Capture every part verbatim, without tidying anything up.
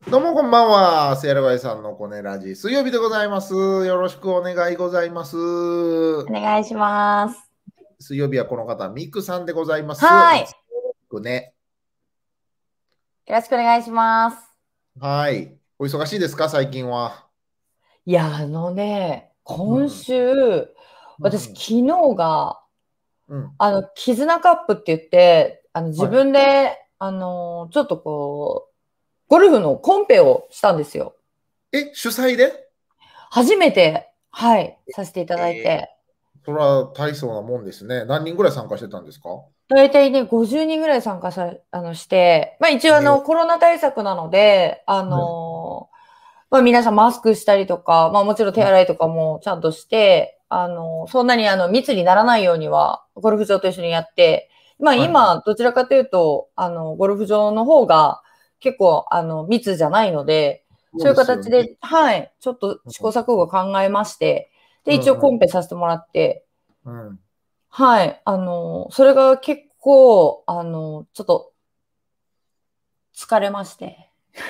どうもこんばんは。セイラバイさんのコネラジ水曜日でございます。よろしくお願いございます。 お願いします。 水曜日はこの方、ミクさんでございます。 はい。 いつもね。 よろしくお願いします。 はい。お忙しいですか、最近は。 いや、あのね、今うん。 週、私、 うん。 昨日が、 うん。 あの、絆カップって言って、あの、自はい。 分で、あの、ちょっとこう、ゴルフのコンペをしたんですよ。 え、主催で初めて、はい、させていただいえて。 ー、それは大層なもんですね。何人ぐらい参加してたんですか？ 大体ね、ごじゅうにんぐらい参加さ、あの、して、まあ一応あえー、 の、コロナ対策なので、あはい。 の、まあ皆さんマスクしたりとか、まあもちろん手洗いとかもちゃんとして、あの、そんなにあの密にならないようには、ゴルフ場と一緒にやって、まあはい。はい。 今、どちらかというと、あの、ゴルフ場の方が結構あの密じゃないので、 そうそういうですよね。 形で、はい、ちょっと試行うん。 錯誤考えまして、で、一応うん。うん。 コンペさせてもらって、 うん。 はい、あの、それが結構、あの、ちょっと疲れまして。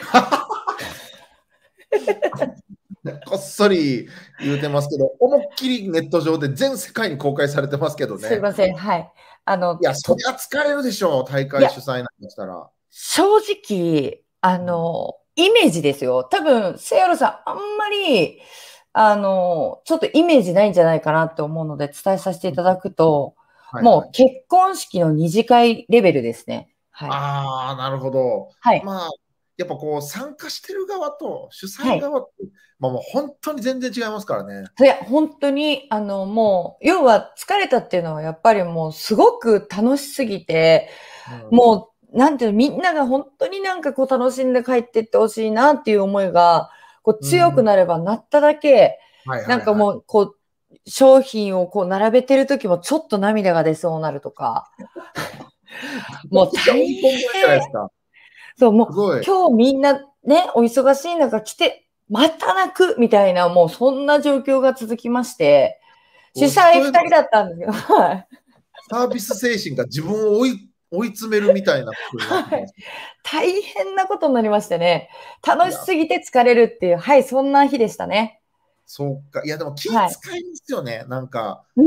こっそり言うてますけど、思いっきりネット上で全世界に公開されてますけどね。 すいません、はい。あの、 いや、そりと、 ゃ疲れるでしょう、大いや、 会主催なんかしたら。 正直、あうん、 の、イメージですよ。多分、セアロさん、あんまり、あの、ちょっとイメージないんじゃないかなって思うので、伝えさせていただくと、 はいはい。 もう結婚式の二次会レベルですね。はい。 ああ、なるほど。 はい。 まあ、やっぱこう、参加してる側と主はい。 催側って、まあもう本当に全然違いますからね。 いや、本当に、あの、もう、要は疲れたっていうのは、やっぱりもう、すごく楽しすぎて、 うん。 もう、なんていうの、みんなが本当になんかこう楽しんで帰っていってほしいなっていう思いが、こううん。 強くなればなっただけ、 はいはいはい。 なんかもう、こう、商品をこう並べてる時もちょっと涙が出そうになるとか、 めちゃくちゃもう大追い込んでるじゃないで変。 すか。 そう、もうすごい。 今日みんなね、お忙しい中来て、また泣くみたいな、もうそんな状況が続きまして、主こう人への催ふたりだったんですよ。はい。 サービス精神が自分を追い、追い詰めるみたいなことになってはい。 きます。 大変なことになりましてね。 いや、 楽しすぎて疲れるっていう、はい、そんな日でしたね。 そうか。いや、でも気はい。 使いますよね。なんか、 うん。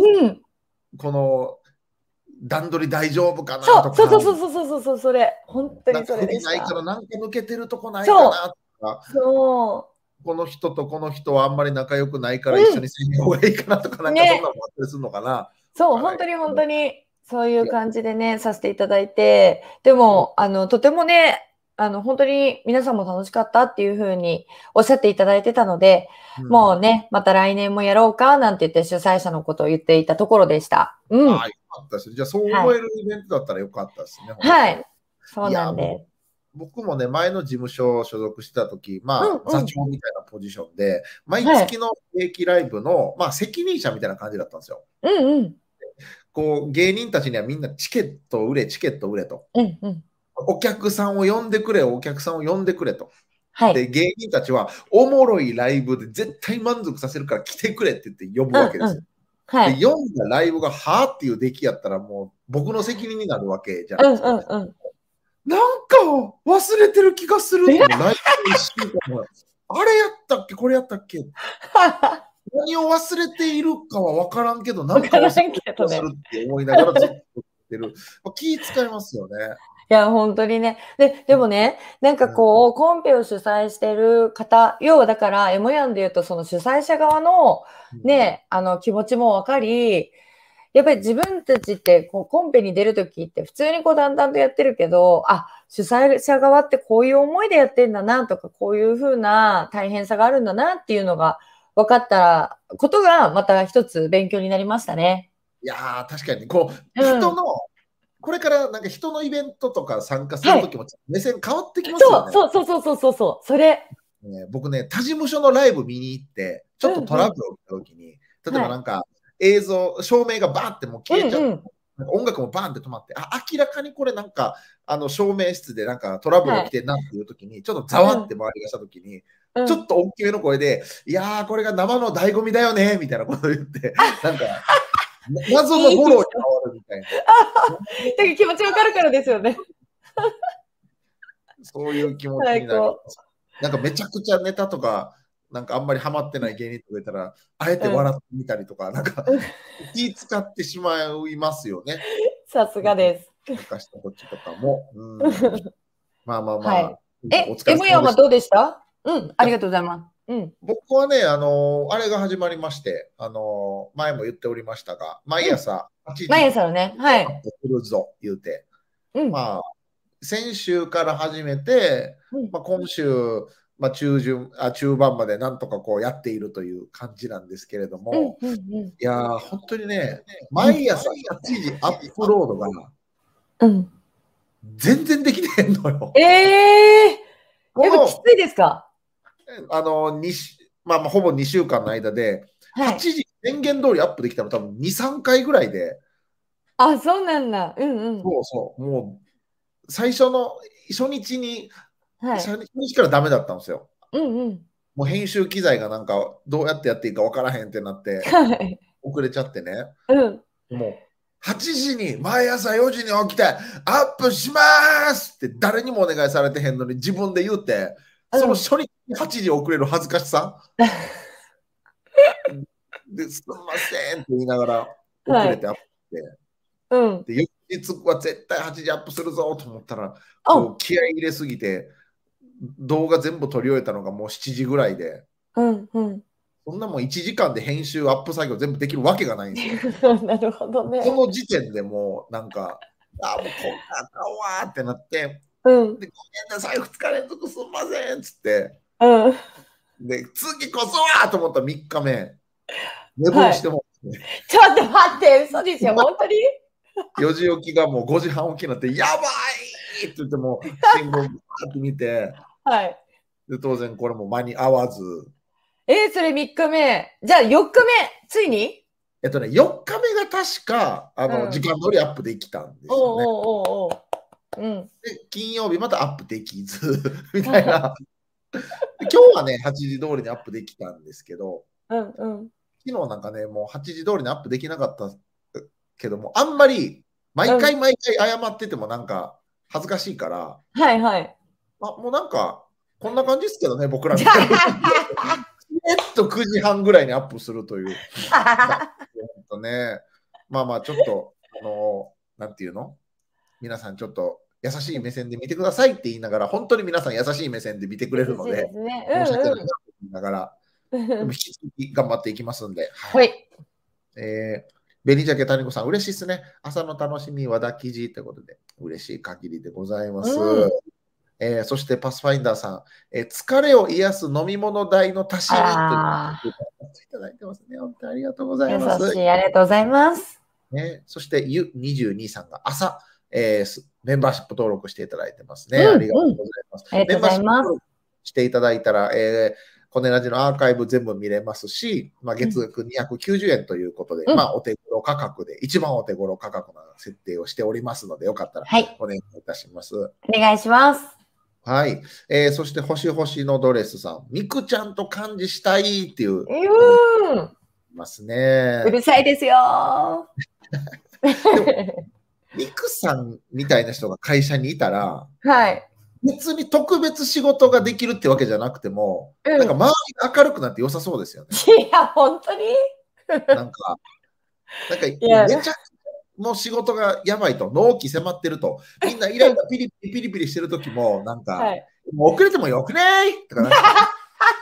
この段取り大丈夫かなそう、 とか、 そうそうそうそうそうそう、それ。本当なんかにそれ不備ないから、 でした。 なんか抜けてるとこないかそなとか、 う、そこの人とこの人はあんまり仲良くないかう。 ら一緒にうせん方がいいかなとか、なん。 んかそんなね。 のもあったりするのかな。わそう、 からないけ本当に本当ど。 に、そういういや、 感じでね、させていただいて、でそう、 も、あの、とてもね、あの、本当に皆さんも楽しかったっていうふうにおっしゃっていただいてたので、 うん。 もうね、また来年もやろうか、なんて言って主催者のことを言っていたところでした。うん。 ああ、よかったです。じゃあ、そうはい。 思えるイベントだったらよかったですね、本当に。 はい。そういや、僕、 なんです。 僕もね、前の事務所所属してた時、まあ、座うんうん。 長みたいなポジションで、毎はい。 月の定期ライブの、まあ、責任者みたいな感じだったんですよ。 うんうん。 こう、芸人たちにはみんなチケット売れ、チケット売れと。 うんうん。 お客さんを呼んでくれ、お客さんを呼んでくれと。で、 はい。 芸人たちは、おもろいライブで絶対満足させるから来てくれって言って呼ぶわけですよ。 うんうん。はで、 い。 読んだライブがはーっていう出来やったら、もう僕の責任になるわけじゃなうんいですか。 うんうん。 なんか忘れてる気がするって、もうえ。 ライブの一週間前、あれやったっけ、これやったっけ、何を忘れているかは分からんけど、なわんか忘れてからんる気がすけどね。 るって思いながらずっと撮ってる。まあ、気使いますよね。 いや、本当にね。で、でもね、なんかうん、 こう、コンペを主催してる方、要はだから、エモヤンで言うと、その主催者側の、 うん、 ね、あの、気持ちもわかり、やっぱり自分たちってこうコンペに出るときって普通にこう淡々とやってるけど、あ、主催者側ってこういう思いでやってんだなとか、こういうふうな大変さがあるんだなっていうのが分かったことがまた一つ勉強になりましたね。 いやー、確かに、こう、 うん。 人の、これからなんか人のイベントとか参加するはい。 ときも目線変わってきますよそう、 ね。 そうそうそうそうそうそう、それ。 ね、僕ね、他事務所のライブ見に行って、ちょっとトラブうんうん。 ル起きたときに、例えはい。 ばなんか映像、照明がバーってもうう消えちゃって、 んうん。 なんか音楽もバーンって止まって、あ、明らかにこれなんか、あの照明室でなんかトラブルはい。 起きてんなっていうときに、ちょっとざわってうん。 周りがしたときに、 うん。 ちょっと大きめの声で、いやー、これが生の醍醐味だよね、みたいなことを言って、なんか、謎のいい人。 フォローに変わるみたいな。 だけど気持ちわかるからですよね。 そういう気持ちになり最高。 ます。 なんかめちゃくちゃネタとか、なんかあんまりハマってない芸人とかいたら、あえて笑ってみたりとか、なんか気使ってしまいますよね。 さすがです。 昔のこっちとかも。うん、まあまあまあ。 はい、え、 お疲れ M 様でした。 ヤンはどうでした？うん、ありがとうございます。うん、 僕はね、あのーあれが始まりまして、あのー前も言っておりましたが、毎うん。 朝はちじ毎に朝のね、はアッい。 プするぞ、言うて。 うん、 まあ、先週から始めて、 うん、 まあ、今週、まあ、中旬あ、中盤までなんとかこうやっているという感じなんですけれどうん、 も、 うん、うん。 いやー、本当にね、 うん。 毎朝はちじアップロードがうん。 全然できてへんのよ。 ええー、やっぱきこの、 ついですか？ あの、にしまあ、まあ、ほぼにしゅうかんの間で、 はい。 はちじ宣言通りアップできたの多分に、さんかいぐらいで、 あ、そうなんだ。うんうん。 そうそう、もう最初の初日に、 はい。 初日からダメだったんですよ。 うんうん。 もう編集機材がなんかどうやってやっていいか分からへんってなってはい。 遅れちゃってね。 うん。 もうはちじに毎朝よじに起きてアップしまーすって誰にもお願いされてへんのに自分で言うて、そのうん。 初日にはちじ遅れる恥ずかしさですんませんって言いながら遅はい。 れてアップして、 うん。 で翌日は絶対はちじアップするぞと思ったら、 おう。 こう気合い入れすぎて動画全部撮り終えたのがもうしちじぐらいで、 うんうん。 そんなもんいちじかんで編集アップ作業全部できるわけがないんですよ。 なるほどね。 その時点でもうなんか、あもうこんなあかんわーってなって、 うん。 でごめんなさい、ふつか連続すんませんっつって、 うん。 で次こそはと思ったらみっかめ、寝坊はい。 してもね、 ちょっと待って、嘘でしょ、本当に？ よじ起きがもうごじはん起きになって、やばいって言っても新聞バーって見て、 はい。 で当然これも間に合わず、 えー、それみっかめ。じゃあよっかめ、ついに？ えっとね、よっかめが確かあの、 うん。 時間通りアップできたんですよね。 おうおうおうおう。うん。 で金曜日またアップできずみたいな。今日はね、はちじ通りにアップできたんですけど、 うんうん。 昨日なんかね、もうはちじ通りにアップできなかったけども、あんまり毎うん。 回毎回謝っててもなんか恥ずかしいから、 はいはい。 あもうなんかこんな感じですけどね、僕らみたいな。えっとくじはんぐらいにアップするという。とね、まあまあちょっと、あの、なんていうの皆さんちょっと優しい目線で見てくださいって言いながら、本当に皆さん優しい目線で見てくれるので、 優しいですね。 申し訳ないなうんと言いながら、 うん。 でも引き続き頑張っていきますんで、はい。 はい。 えー、紅鮭谷子さん、嬉しいですね。朝の楽しみ、和田記事ということで、嬉しい限りでございます。 うん。 えー、そしてパスファインダーさん、えー、疲れを癒す飲み物代の足しにというあいただいてますね。本当にありがとうごあ、優ざいます。 しい。ありがとうございます。 ね、そしてゆにじゅうにさんが朝、えー、メンバーシップ登録していただいてますね。 うんありがとううん。 ございます。 ありがとうごメンバーシップざいます。 登録していただいたら、えー、コネラジのアーカイブ全部見れますし、まあ、月額にひゃくきゅうじゅうえんということで、 うん、 まあ、お手頃価格で、一番お手頃価格の設定をしておりますので、よかったらはい。 お願いいたします。 お願いします。 はい。えー、そして、星星のドレスさん、みくちゃんと漢字したいっていううーん。 ますね。 うるさいですよ。 でも、ミクさんみたいな人が会社にいたら、 はい。 別に特別仕事ができるってわけじゃなくても、 うん。 なんか周りが明るくなって良さそうですよね。 いや、本当に？ なんか、なんかいや、 めちゃくちゃもう仕事がやばいと、納期迫ってると、みんなイライラピリピリピリピリしてる時も、なんか、 はい。 もう遅れてもよくないとかなんか、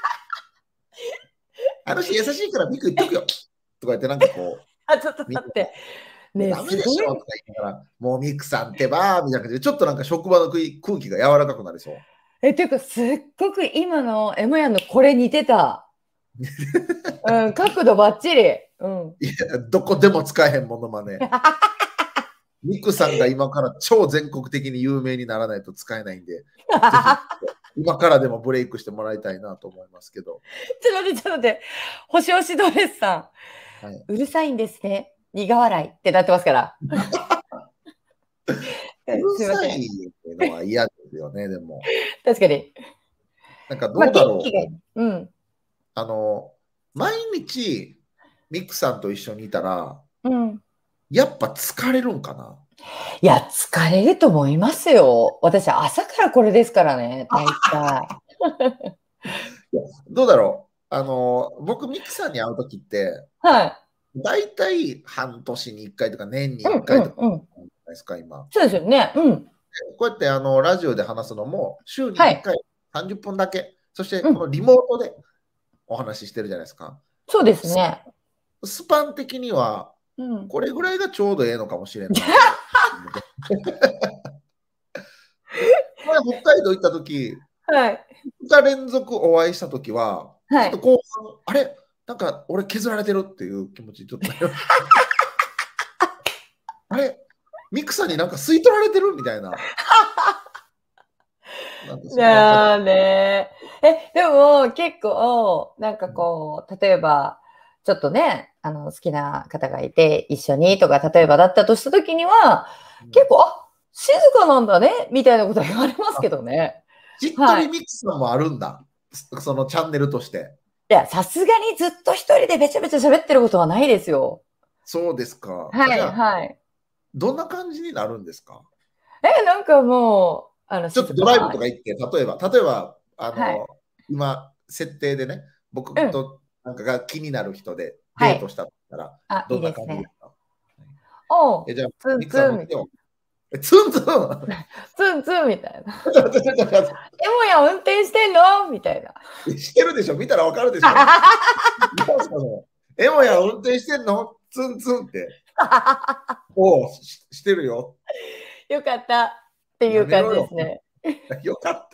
あの人優しいからミク言っとくよとか言ってなんかこう、 あ、ちょっと待って。ね、 ダメでしすごい。 ょとか言いながら、もうミクさんってばーみたいな感じで、ちょっとなんか職場の空気が柔らかくなりそう。 え、ていうか、すっごく今のエモヤンのこれ似てた。うん、角度ばっちり。うん。 いや、どこでも使えへんものまね。ミクさんが今から超全国的に有名にならないと使えないんで、ぜひ今からでもブレイクしてもらいたいなと思いますけど。 ちょっと待って、ちょっと待って。星押しドレスさん。はい、うるさいんですね。苦笑いってなってますから。 うるさいっていうのは嫌ですよね、でも。 確かに。 なんかどうだろう。 まあ、うん。 あの、毎日、ミクさんと一緒にいたら、 うん、 やっぱ疲れるんかな？ いや、疲れると思いますよ。私、朝からこれですからね、大体。 どうだろう。あの、僕、ミキさんに会うときって、 はい。 大体半年にいっかいとか年に1 うんう回とかんうん。 じゃないですか、今。 そうですよね。うん。 こうやってあのラジオで話すのも週に1 はい。 回さんじゅっぷんだけ、そしてうん。 このリモートでお話ししてるじゃないですか。 そうですスね。 スパン的にはうん。 これぐらいがちょうどええのかもしれんなとか。で、前北海道行った時、 はい。 ふた連続お会いした時は、ちょっとはい。 後半、あれなんか俺削られてるっていう気持ちにちょっとなりました。あれミクさんになんか吸い取られてるみたいな。なんかいそんな感じ。 やーねー。え、でも結構、なんかこう、例えば、ちょっとね、あの、好きな方がいて、一緒にとか、例えばだったとしたときには、 うん結構、あ、静かなんだね、みたいなこと言われますけどね。 しっとはい。 りミックスさんもあるんだ。そのチャンネルとして。 いや、さすがにずっと一人でべちゃべちゃ喋ってることはないですよ。 そうですか。あ、 はい、 じゃあ、 はい。 どんな感じになるんですか？ え、なんかもう、あの、 ちょっとドライブ静かに。 とか行って、例えば、例えば、あはい。 の、今、設定でね、僕うん。 となんかが気になる人ではい。 デートしたら、 あ、いいどんなですね。 感じですか？ おう、 え、じゃあ、 ツンミクさんツンみたいな。 乗ってよ。え、ツンツンツンツンみたいな。 ちょっと待ってちょっと待ってえもや運転してんのみたいな。 してるでしょ？見たらわかるでしょ？なんすかね。エモや運転してんのツンツンって。おうし、してるよ。 よかったっていう感やめろよ。 じですね。 よかった。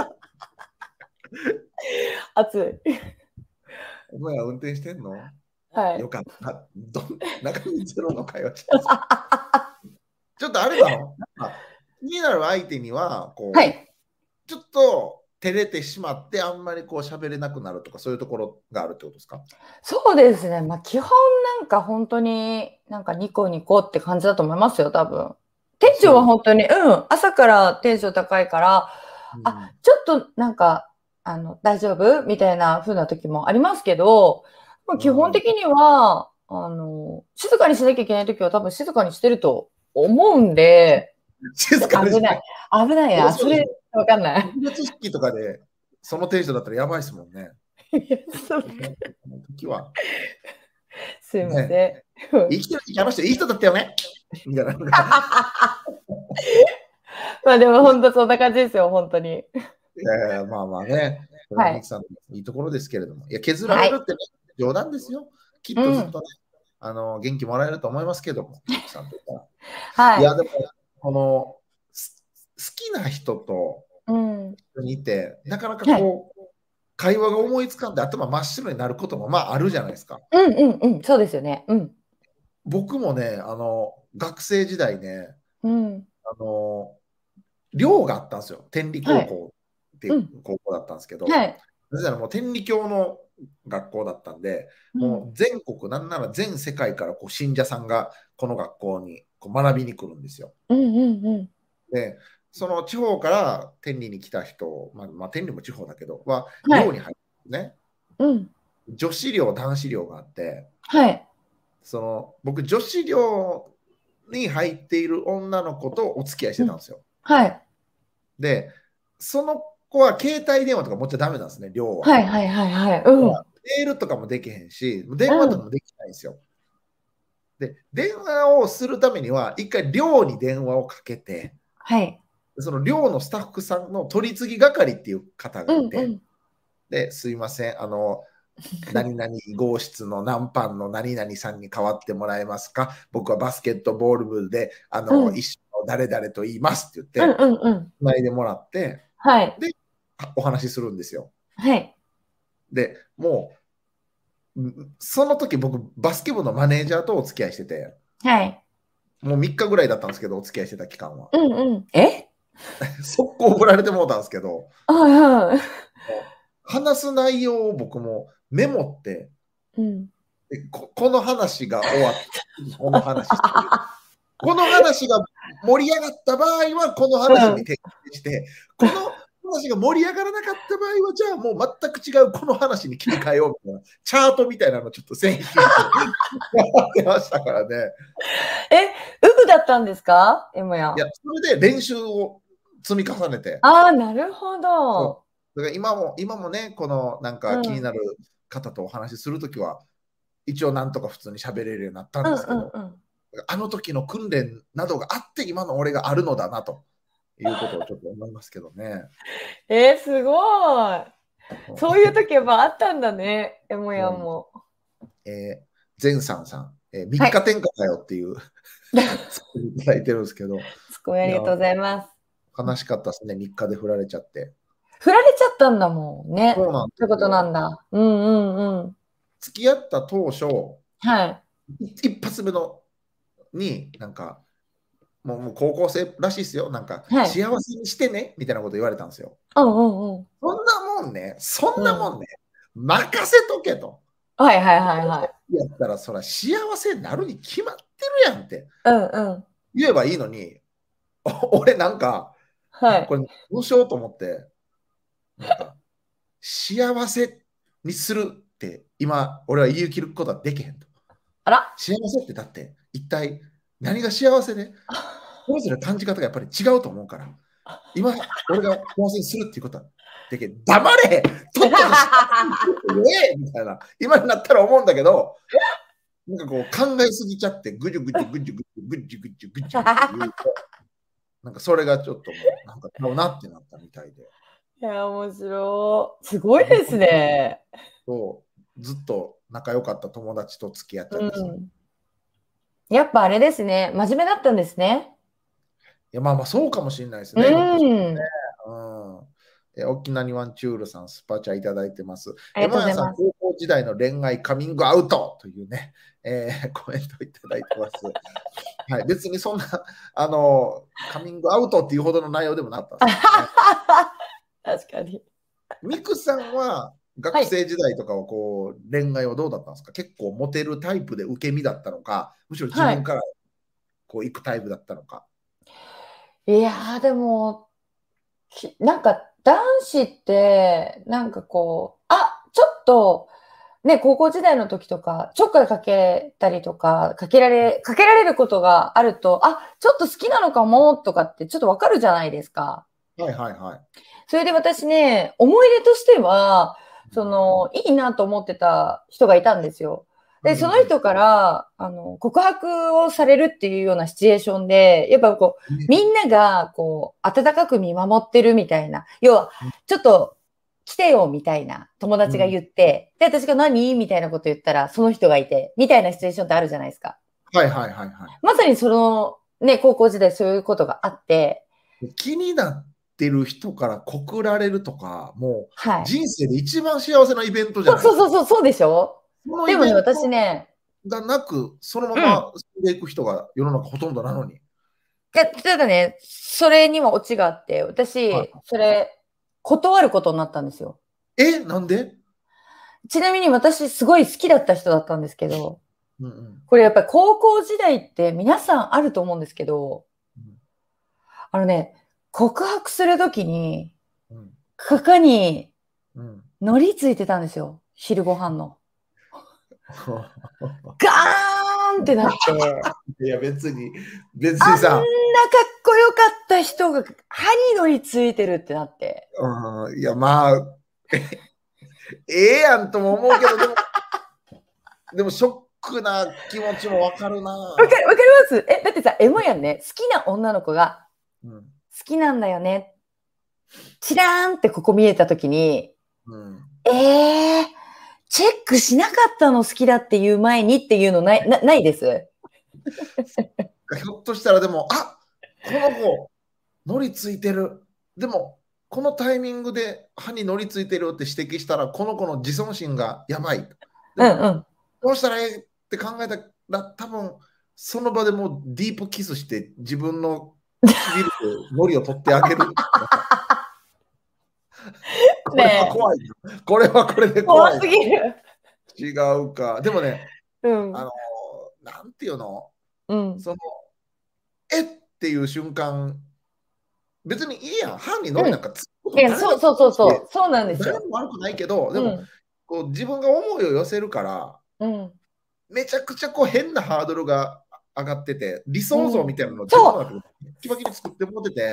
熱い。 エモや運転してんのはい。 よかった。どん中身ゼロの会話ちょっとあれなの、あ、気になる相手には、こはい。 う、ちょっと照れてしまって、あんまりこう喋れなくなるとか、そういうところがあるってことですか？ そうですね。まあ、基本なんか本当になんかニコニコって感じだと思いますよ、多分。店あ、 長そうです。 は本当に、うん、朝からテンション高いから、あ、 うん。 ちょっとなんか、あの、大丈夫みたいな風な時もありますけど、まあ基本うん。 的には、あの、静かにしなきゃいけない時は多分静かにしてると思うんで、 静かにして。 危ない。危ないそりゃな。それ、 そうでしょ。 わかんない。 特別式とかで、そのテンションだったらやばいですもんね。 いやそう、 ね、その時は、 すいまね、 せん。うん生きてる時あの人いい人だったよね。みたいな。なんかまあでも本当そんな感じですよ、本当に。 いやいやまあまあね、それははい。 ミキさんのいいところですけれども、いや、削らはい。 れるってね、冗談ですよ。きっうん。 とずっとね、あの元気もらえると思いますけども、ミキさんとか。いや、 はい。 でも、この、す好きな人とうん。 一緒にいて、なかなかはい。 こう、会話が思いつかんで頭真っ白になることもまああるじゃないですか。 うんうんうん。そうですよね。うん。 僕もね、あの、学生時代ね、 うん。 あの、寮があったんですよ。天理はい。 高校っていううん。 高校だったんですけど、 はい。 なぜならもう天理教の学校だったんで、 うん。 もう全国、なんなら全世界からこう信者さんがこの学校にこう学びに来るんですよ。 うんうんうん。 で、その地方から天理に来た人、まあ、まあ、天理も地方だけど、ははい。 寮に入るね。 うん。 女子寮、男子寮があって、 はい。 その僕、女子寮に入っている女の子とお付き合いしてうん。 たんですよ。 はい。 で、その子は携帯電話とか持っちゃダメなんですね、寮は。 はいはいはいはい。うん。 メールとかもできへんし、 う電話とかん。 もできないんですよ。で、電話をするためには、一回寮に電話をかけて、 はい。 その寮のスタッフさんの取り次ぎ係っていう方がいて、 うんうん。 で、すいません、あの、何々号室の何班の何々さんに代わってもらえますか？僕はバスケットボール部で、あの、 うん。 一緒の誰々と言いますって言うんって、 うんうん。 つないでもらって、 はい。 で、お話しするんですよ。 はい。 で、もう、その時僕、バスケ部のマネージャーとお付き合いしてて、 はい。 もうみっかぐらいだったんですけど、お付き合いしてた期間は。 うんうん。え速攻振られてもうたんですけど、 はいはい。 話す内容を僕もメモって、 うん。 ここの話が終わった、この話してる。この話が盛り上がった場合は、このうん。 話に転じして、この話が盛り上がらなかった場合は、じゃあもう全く違うこの話に切り替えようみたいな、チャートみたいなのちょっと線引いてやってましたからね。 え、ウブだったんですかエモヤ。 いや、それで練習を積み重ねて、 ああ、なるほそうど。 だから今も、今もね、このなんか気になる方とお話しするときは、一応なんとか普通に喋れるようになったんですけど、 うんうんうん、 あの時の訓練などがあって今の俺があるのだなということをちょっと思いますけどね。 えー、すごい。そういう時はあったんだね、エモヤンも。 えー、ゼンさんさん、えー、みっか転嫁だよっていう、はい、作りいただいてるんですけど。 すごいありがとうございます。 悲しかったですね、みっかで振られちゃって。 振られちゃったんだもんね。 そうなんですよ。 ってことなんだ。うんうんうん。 付き合った当初、 はい。 一発目のに、なんか、もうもう高校生らしいですよ。なんか、 はい。 幸せにしてねみたいなこと言われたんですよ。 うんうんうん。 そんなもんね、そんなもんね、 うん、 任せとけと。 はいはいはいはい。 やったら、そら幸せになるに決まってるやんって。 うんうん。 言えばいいのに、俺なんか、 はい。 これどうしようと思って、なんか、幸せにするって今、俺は言い切ることはできへんと。 あら。 幸せってだって、一体何が幸せで、それぞれ感じ方がやっぱり違うと思うから、今、俺が幸せにするっていうことはできへん。黙れとっととえみたいな、今になったら思うんだけど、なんかこう考えすぎちゃって、ぐじゅぐじゅぐじゅぐじゅぐじゅぐじゅぐじゅぐじゅ言うと、なんかそれがちょっともう、なんかちゃうなってなったみたいで。 いや、面白い。すごいですね。 そう、ずっと仲良かった友達と付き合っちゃってさ。 うん、やっぱあれですね。真面目だったんですね。 いや、まあまあそうかもしれないですうね、ひょっとしてね。 ん。 うん。え、沖縄にワンチュールさん、スパチャいただいてます。 ありえ、もやさん、 がとうございます。 高校時代の恋愛カミングアウトというね、えー、コメントいただいてます。はい、別にそんな、あの、カミングアウトっていうほどの内容でもなかったんですけどね。 確かに。 ミクさんは学生時代とかはこう、恋愛はどうだったんですか？結構モテるタイプで受け身だったのか、むしろ自はい。 分からこう行くタイプだったのか。 いやー、でも、きなんか男子って、なんかこう、あ、ちょっと、ね、高校時代の時とか、ちょっかいかけたりとか、かけられ、かけられることがあると、あ、ちょっと好きなのかも、とかってちょっとわかるじゃないですか。 はいはいはい。 それで私ね、思い出としては、その、いいなと思ってた人がいたんですよ。で、そのうんうん人から、あの、告白をされるっていうようなシチュエーションで、やっぱこう、みんなが、こう、温かく見守ってるみたいな、要は、ちょっと、来てよ、みたいな友達がうん、 言って、で、私が何みたいなこと言ったら、その人がいて、みたいなシチュエーションってあるじゃないですか。 はいはいはいはまさにその、ね、高校時代そういうことがあって、 い。気になってる人から告られるとか、もうはい。 人生で一番幸せなイベントじゃそうないですか。 そうそうそう、そうでしょ？ そのイでもね、 ベント私ね、 がなく、そのまうん。 ま進んでいく人が世の中ほとんどなのに。 で、ただね、それにはオチがあって、 は私、それ、断ることになったんですよ。 い、え、なんで？ ちなみに私、すごい好きだった人だったんですけど、 うんうんこれやっぱり高校時代って皆さんあると思うんですけど、あのね、告白するときに、 うんここにうん。 乗りついてたんですよ。昼ご飯の。ガーンってなって、 いや、別に、別あんなかっにさ、 こよかった人が歯に乗りついてるってなって。 うん、いや、まあ、ええやんとも思うけど、でも、でもショックな気持ちもわかるな。 わかる、わかりますえ、だってさ、エモやんね。好きな女の子が、 うん、 好きなんだよね。チラーンってここ見えたときに、 うん、 えー、チェックしなかったの好きだっていう前にっていうのない、な、ないです。 ひょっとしたらでも、あ、この子、乗りついてる。でも、このタイミングで歯に乗りついてるって指摘したら、この子の自尊心がやばい。でも、 うんうん。 どうしたらええって考えたら、多分その場でもうディープキスして、自分の唇でノリを取ってあげる。これはね怖い。これはこれでえ、怖怖いな。 すぎる。 違うか。でもね、 うん。 あの、なんていうの、 うん。 その、えっていう瞬間、別にいいやん。歯にノリなんうん。 かつくこいや、 と誰でもそうそうそういいし、 そう。そうなんですよ。 誰も悪くないけど、でも、 うん。 こう自分が思いを寄せるから、 うん。 めちゃくちゃこう変なハードルが上がってて、理う想像みん。 たいなのを自分そう。 の中でバキバキに作って持ってて、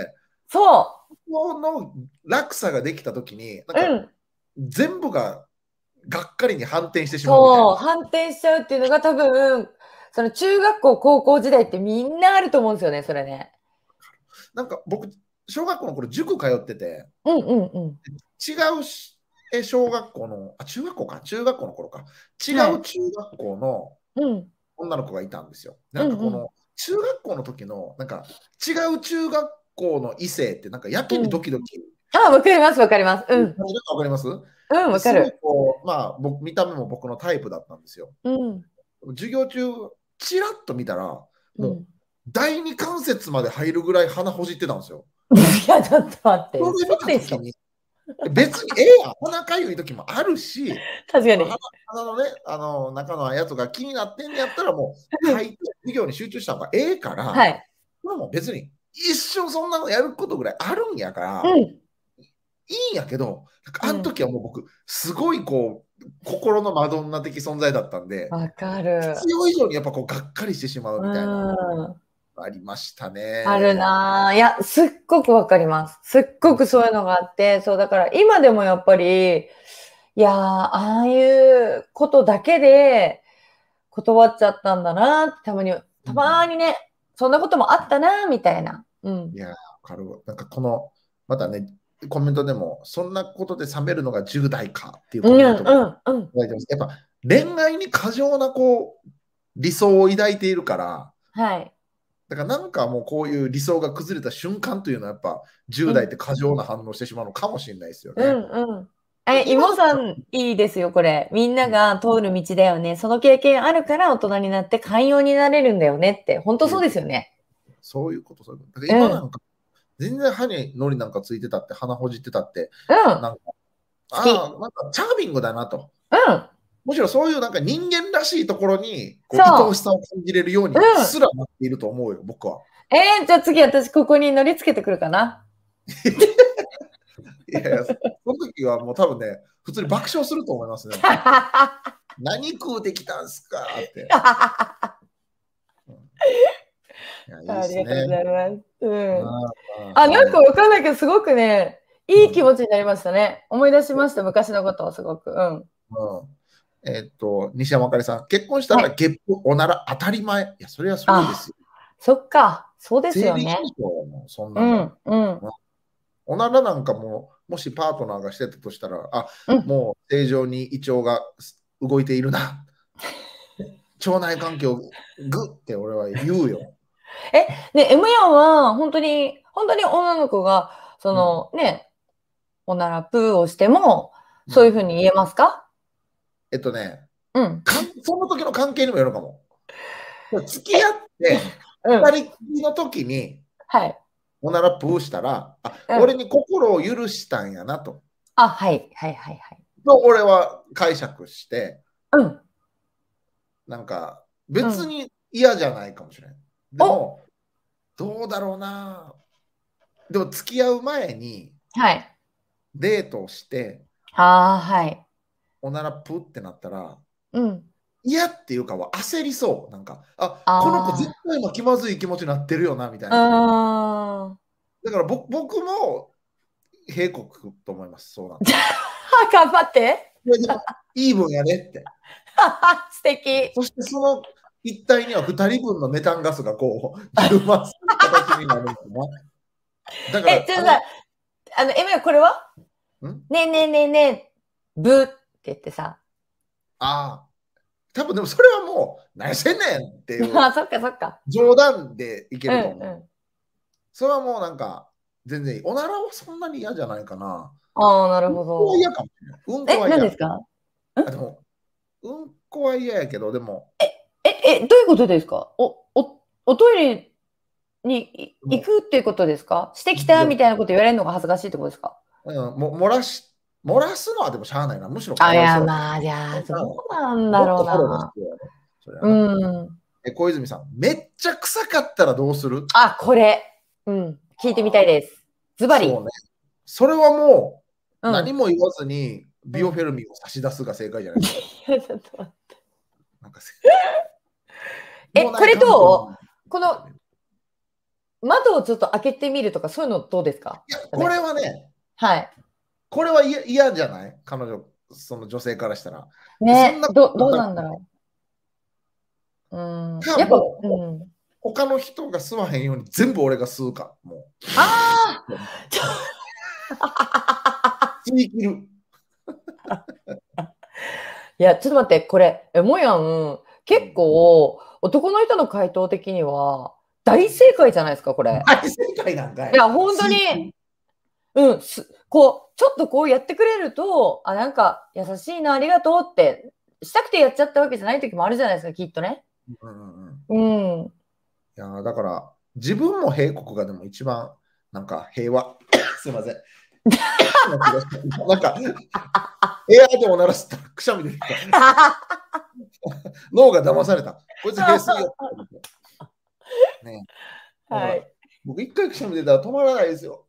そこの落差ができたときに、 う。 なんかうん。 全部ががっかりに反転してしまうみたいそう。 な。 反転しちゃうっていうのが多分、その中学校、高校時代ってみんなあると思うんですよね、それね。 なんか僕、小学校の頃、塾通ってて、 うんうんう違うしえ小学校の、あ、中学校か、中学校の頃か、違ん。はうい。 中学校のうん。 女の子がいたんですよ。なんうんうん。 かこの、中学校の時の、なんか違う中学校の異性って、なんかやけにうん。 ドキドキ。 あ、わかります、わかります。うん。 わかります？ うん、わかですごいる。 こう、まあ、僕、見た目も僕のタイプだったんですよ。 うん。 授業中、ちらっと見たら、もう、 うん。 第二関節まで入るぐらい鼻ほじってたんですよ。 いや、ちょっと待って。 それ見嘘でしょ。 た時に、別にええやん、鼻かゆい時もあるし、その鼻確かに。 鼻のね、あの中のやつが気になってんやったら、もう書いて、授業に集中した方がええから、 はい。 まあもう別に一生そんなのやることぐらいあるんやから、 うん。 いいんやけど、なんかあのうん。 時はもう僕、すごいこう、心のマドンナ的存在だったんで、 わかる。 必要以上にやっぱこう、がっかりしてしまううみたいな、 ん。 ありましたあるね。 なぁ。いや、すっごくわかります。すっごくそういうのがあって、そう、だから今でもやっぱり、いやー、ああいうことだけで断っちゃったんだなって、たまに、たまにね、そんなこともあったなみたいな。うん。 いや、わかるわ。なんかこの、またね、コメントでも、そんなことで冷めるのがじゅう代かっていううん、 コメントもいうん、うん。 ただいてます。やっぱ恋愛に過剰なこう理想を抱いているから、 はい。 だからなんかもうこういう理想が崩れた瞬間というのはやっぱじゅう代っうん、 て過剰な反応してしまうのかもしれないですようね。 ん、うん。え、 今だったら、 妹さん、いいですよ、これ。みんなが通る道だよね。その経験あるから大人になって寛容になれるんだよねって。本当そうですよね。 そういうこと、そういうこと。だかうら今なん、 んか全然歯にのりなんかついてたって、鼻ほじってたって、 うん。 なんか、 好き。 ああ、なんかチャーミングだなと。 うん。 むしろそういうなんか人間らしいところにこう愛おそしさを感じれるようう。 にうん。 すらなっていると思うよ、僕は。 えー、じゃあ次私ここに乗り付けてくるかな。 いやいや、その時はもう多分ね、普通に爆笑すると思いますね。何食うてきたんすかって。うん、いや、いいっありがとうごすね。 ざいます。うん。 ああ、 あ、はい。 なんかわかんないけど、すごくね、いい気うん、 持ちになりましたね。思い出しました、昔のことをすごく。うん。 うん、えっと、西山あかりさん、結婚したはい。 らゲップ、おなら当たり前。いや、それはそうであ、 すよ。 そっか。そうです生理よね。 現象もそんなもん。 うん、うん、 うん、おならなんかも、もしパートナーがしてたとしたら、あ、 うん。 もう正常に胃腸が動いているな。腸内環境グッって俺は言うよ。 え、で、エムヤンは、本当に、本当に女の子が、そうん。 の、ね、おならプーをしても、 うん。 そういうふうに言えますか？ えっとね、 うん。 かんその時の関係にもよるかも。付き合ってうん。 二人きりの時にはい。 おならプーしたら、あ、 うん。 俺に心を許したんやなと。 あ、はい、はい、はい、はい。 と俺は解釈して、 うん、 なんかうん。 別に嫌じゃないかもしれない。でお、 も、どうだろうな。でも付き合う前にはい。 デートをして、 ああ、はい。 おならプーってなったら、 うん。 嫌っていうかは焦りそう。なんか、あ、この子絶あ対今気まずい気持ちになってるよな、みたいな。 あ、うーん。 だから僕僕も閉国と思います、そうなったら。 頑張って。 いやでも、イーブンやねって。 素敵。 そしてその一体にはふたりぶんのメタンガスがこう、充満する形になるんだな。だかえ、 ら、あの、 じゃあさ、あの、エミはこれはんねえねえねえねえ、ブーって言ってさ。 ああ、多分でもそれはもう、何してんねんっていうあ、そっかそっか。 冗談でいけうんると思う。 うん。 それはもうなんか、全然いい。おならはそんなに嫌じゃないかな。 ああ、なるうんほど。 こは嫌かもしれない。うんこえ、 は嫌。 何ですか？んあ、でも、うんこは嫌やけど、でも、 え、え、どういうことですか？お、お、おトイレにでも、 い行くっていうことですか？してきたでも、 みたいなこと言われるのが恥ずかしいってことですか？ うん、も漏らし、漏らすのはでもしゃあないな。むしろかあ、いや、 わいそうや。 まあ、じゃあ、どうん、 うなんだろうもっとフォローがな。 必要やね。それはうな。 ん。 え、小泉さん、めっちゃ臭かったらどうする？ あ、これ。うん。聞いてみたいです。ズバリ。 そうね。それはもう、何うん。 も言わずに、ビオフうん。 ェルミンを差し出すが正解じゃないですか。 いや、ちょっと待って。 なんかせ、 え、これもうない環境どうに。 この窓をちょっと開けてみるとか、そういうのどうですか？ いや、これはね、 はい。 これは嫌嫌じゃない彼女、その女性からしたら。でそんね、 など、どうなんだろう。うん。やっぱ、 かもう、 うん。 他の人が吸わへんように全部俺が吸うか、もあう。 あ吸い切る。 いや、ちょっと待って、これ、えもやん、結構、男の人の回答的には、大正解じゃないですか、これ。 大正解なんかい。 いや、本当に、 吸い切る。 うん、す、こう、ちょっとこうやってくれると、あ、なんか、優しいな、ありがとうって、したくてやっちゃったわけじゃない時もあるじゃないですか、きっとね。 うんうんうん、いうん。 や、だから、自分も閉国がでも一番、なんか平和。すいません。なんか、エアーでも鳴らすとくしゃみ出てきた。脳が騙された。こいつ平すぎよ。ね、だから、 はい。 僕一回くしゃみ出たら止まらないですよ。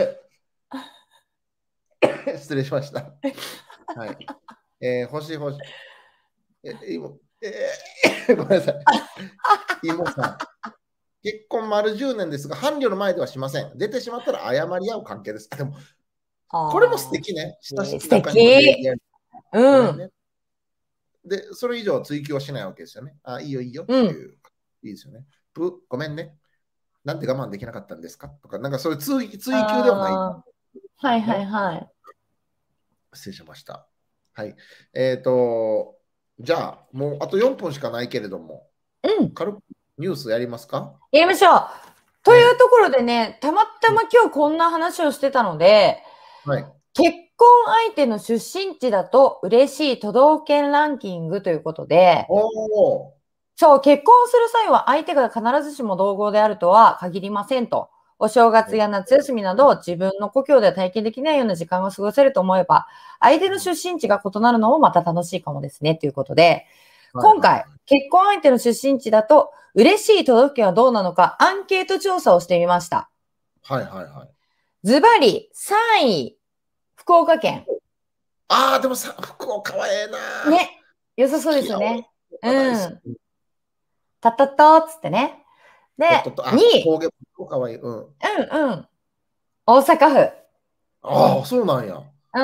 失礼しました。はい。えー、欲しい欲しい。え、今、えー、ごめんなさい。妹さん。結婚丸じゅうねんですが、伴侶の前ではしません。出てしまったら謝り合う関係です。でも、これも素あ敵ね。親しー素き仲にも礼儀敵。 あり。ごうん。 めんね。で、それ以上追求はしないわけですよね。あ、いいよいいようん。 っていう。いいですよね。ぷ、ごめんね。なんで我慢できなかったんですかとか、なんかそういう追追求ではない。 ああ、はいはいね。 はい。 失礼しました。はい。えっ、と、じゃあ、もうあとよんぷんしかないけれども、 うん。 軽くニュースやりますか？ やりましょう。というね。 ところでね、たまたま今日こんな話をしてたので、 はい。 結婚相手の出身地だと嬉しい都道府県ランキングということで、 おお。 そう、結婚する際は相手が必ずしも同郷であるとは限りませんと。お正月や夏休みなど自分の故郷では体験できないような時間が過ごせると思えば、相手の出身地が異なるのもまた楽しいかもですねということで、 はいはいはい。 今回、結婚相手の出身地だと嬉しい都道府県はどうなのかアンケート調査をしてみました。 はいはいはい。 ズバリさんい、福岡県。 ああ、でもさ、福岡はええな。 ね。良さそうで好きや、俺。 すよね。う福岡大好ん。 き。 たったったっつってね。で、 とっとっと、あ、 にい、 峠、福岡はいい。うん。 うんうん。大阪府。 ああ、そうなんや。 うん。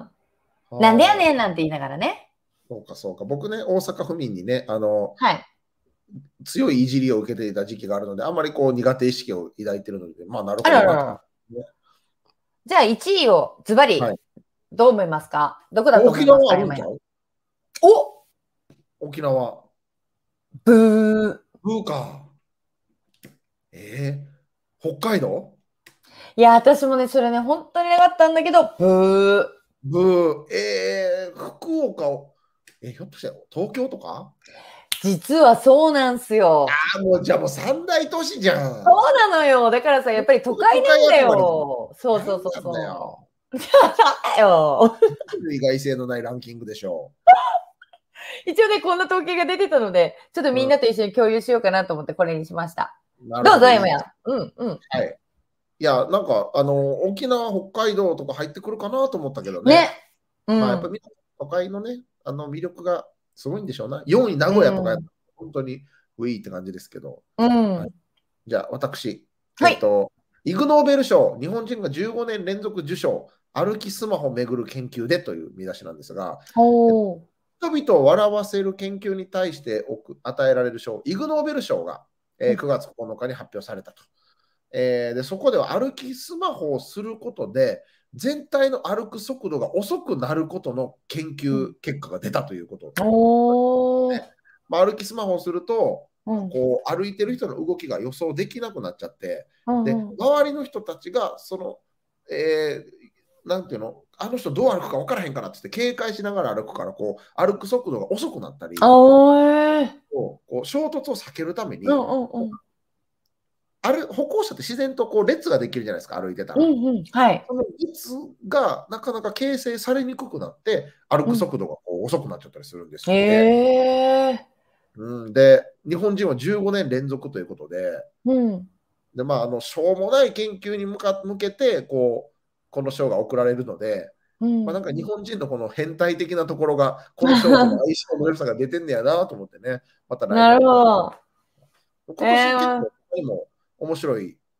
あなんでやねんあ、 なんて言いながらね。 そうかそうか。僕ね、大阪府民にね、あの、 はい。 強いいじりを受けていた時期があるので、あんまりこう苦手意識を抱いているので、まあ、なるあほどなと。 ららら。じゃあいちいをズバリ、 はい。 どう思いますか？どこだと思い沖ますか、今や。 縄あるんちゃう？ お、 沖縄。 ブー。 ブーか。えー、北海道？ いや、私もね、それね、本当になかったんだけど、ブー。 ブー。えー、福岡を。え、ひょっとして東京とか？ 実はそうなんすよ。 あ、もうじゃあもう三大都市じゃん。 そうなのよ。だからさ、やっぱり都会都会なんだ憧れじゃん。 よ。そうそうそうなんなんだそよ。 う。そうだよ。 意外性のないランキングでしょ一応ね、こんな統計が出てたので、ちょっとう。うみんなと一緒に共有しようかなと思ってこれにしました。 ん、なるどうぞ、 ほど、いいです。 今や。うんうん。 はい。いや、なんか、あの、沖縄、北海道とか入ってくるかなと思ったけどね。 ね。 うん。 まあやっぱり都会のね、あの魅力がすごいんでしょうな。よんい名う古屋とかやったん。 ら本当にウィーって感じですけど。 うはい、 ん。 じゃあ私、えはい。 っと、イグ・ノーベル賞、日本人がじゅうごねん連続受賞、歩きスマホをめぐる研究でという見出しなんですが、 おー。 人々を笑わせる研究に対して与えられる賞、イグ・ノーベル賞が、えーくがつここのかに発表されたと。えー、でそこでは歩きスマホをすることで、全体の歩く速度が遅くなることの研究結果が出たということ。 おー。 まあ、歩きスマホをすると、 うん。 こう歩いてる人の動きが予想できなくなっちゃって、で、 うんうん。 周りの人たちが、その、えー、なんていうの、あの人どう歩くか分からへんからってって警戒しながら歩くから、こう歩く速度が遅くなったり、 おー。 こうこう衝突を避けるために、 うんうんうん。 ある歩行者って自然とこう列ができるじゃないですか、歩いてたら。 うんうん。はい。 その列がなかなか形成されにくくなって、歩くうん。 速度がこう遅くなっちゃったりするんですへって。 え。 うん、で、日本人はじゅうごねん連続ということで、 うん。 でまあ、あのしょうもない研究に向か向けてこう、この賞が贈られるので、まあ、 うん。 なんか日本人のこの変態的なところが、この賞との相性の良さが出てんねやなと思ってね、また来なるほ年も。 ど。 今え年結構ー、 他にも面白い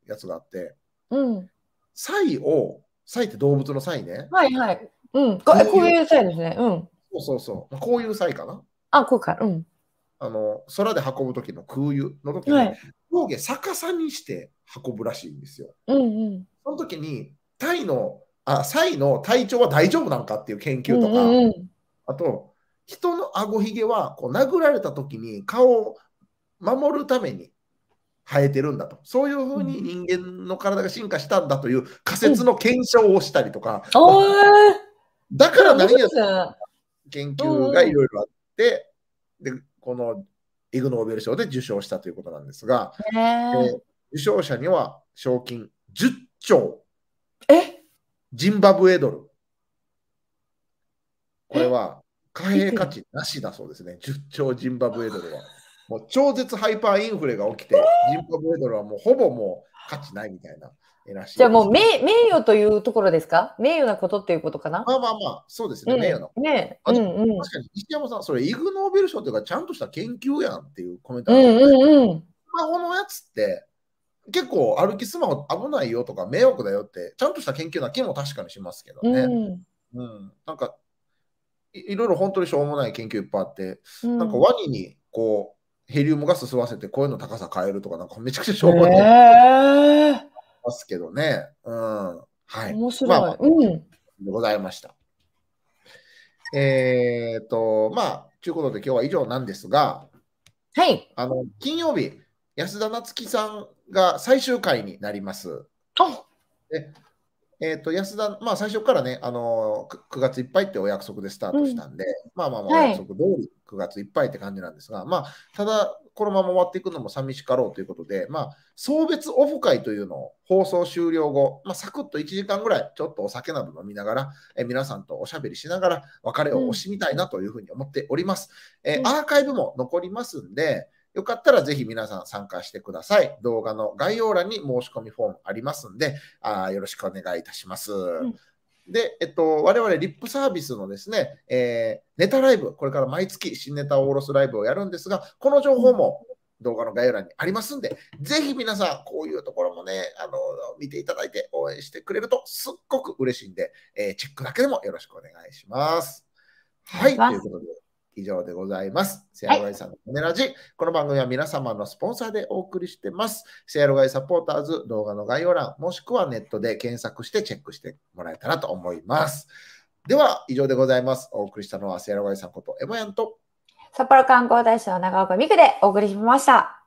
やつがあって、 うん。 サイを、サイって動物のサイね。 はいはい。うん。ここういうこういうサイですね。うん。 そうそうそう。こういうサイかな。 あ、こうか。うん。 あの、空で運ぶ時の空輸の時に、 はい。 上下逆さにして運ぶらしいんですよ。 うんうん。 その時に、タイの、あ、サイの体調は大丈夫なのかっていう研うん究とか、 うんうん。 あと、人の顎ひげはこう殴られた時に顔を守るために生えてるんだと。そういうふうに人間の体が進化したんだという仮説の検証をしたりとか、 おー、 だかそれ面ら何や白いですね。 研う究がいんうん。 ろいろあって、で、このイグ・ノーベル賞で受賞したということなんですが、 へえ。 えー受賞者には賞金じゅっちょう、 えジンバブエドル。これえは貨幣価値なしだそうですね。じゅっちょうジンバブエドルは。もう超絶ハイパーインフレが起きて、ジンバブエドルはもうほぼもう価値ないみたいならしじゃあもういですけど。 名名誉というところですか？名誉なことっていうことかな？ まあまあまあ、そうですね、 うん。 名誉な。 ねえ。 あ、 うでもんうん。 確かに石山さん、それイグ・ノーベル賞というか、ちゃんとした研究やんっていうコメントうんあるんですよね。 うんうん。 スマホのやつって、結構歩きスマホ危ないよとか迷惑だよって、ちゃんとした研究な気も確かにしますけどうね。 ん。 うん。なんかい、いろいろ本当にしょうもない研究いっぱいあって、なんかうん。 ワニにこう、ヘリウムガス吸わせて声の高さ変えるとか、なんかめちゃくちゃしへょうもないえ。 ますけどね。うん。はい。 面白い。 まあまあ、 うん。 でございました。えっと、まあ、ということで今日は以上なんですが、 はい。 あの、金曜日、安田なつきさんが最終回になります。 あ、 でえっと、安田、まあ最初からね、あのー、くがついっぱいってお約束でスターうん。 トしたんで、まあまあまあおはい。 約束通りくがついっぱいって感じなんですが、まあ、ただ、このまま終わっていくのも寂しかろうということで、まあ、送別オフ会というのを放送終了後、まあ、サクッといちじかんぐらい、ちょっとお酒など飲みながら、え皆さんとおしゃべりしながら、別れを惜うん。 しみたいなというふうに思っております。えうん。 アーカイブも残りますんで、よかったらぜひ皆さん参加してください。動画の概要欄に申し込みフォームありますんで、あよろしくお願いいたします。 うん。 で、えっと、我々リップサービスのですね、えー、ネタライブ、これから毎月新ネタを下ろすライブをやるんですが、この情報も動画の概要欄にありますんで、ぜひ皆さん、こういうところもね、あの、見ていただいて応援してくれるとすっごく嬉しいんで、えー、チェックだけでもよろしくお願いします。はい、ということで、以上でございます。セアロガイさんのネラジ。この番組は皆様のスポンサーでお送りしてます。セアロガイサポーターズ動画の概要欄、もしくはネットで検索してチェックしてもらえたらと思います。では、以上でございます。お送りしたのはセアロガイさんことエモヤンと札幌観光大使の長岡美久でお送りしました。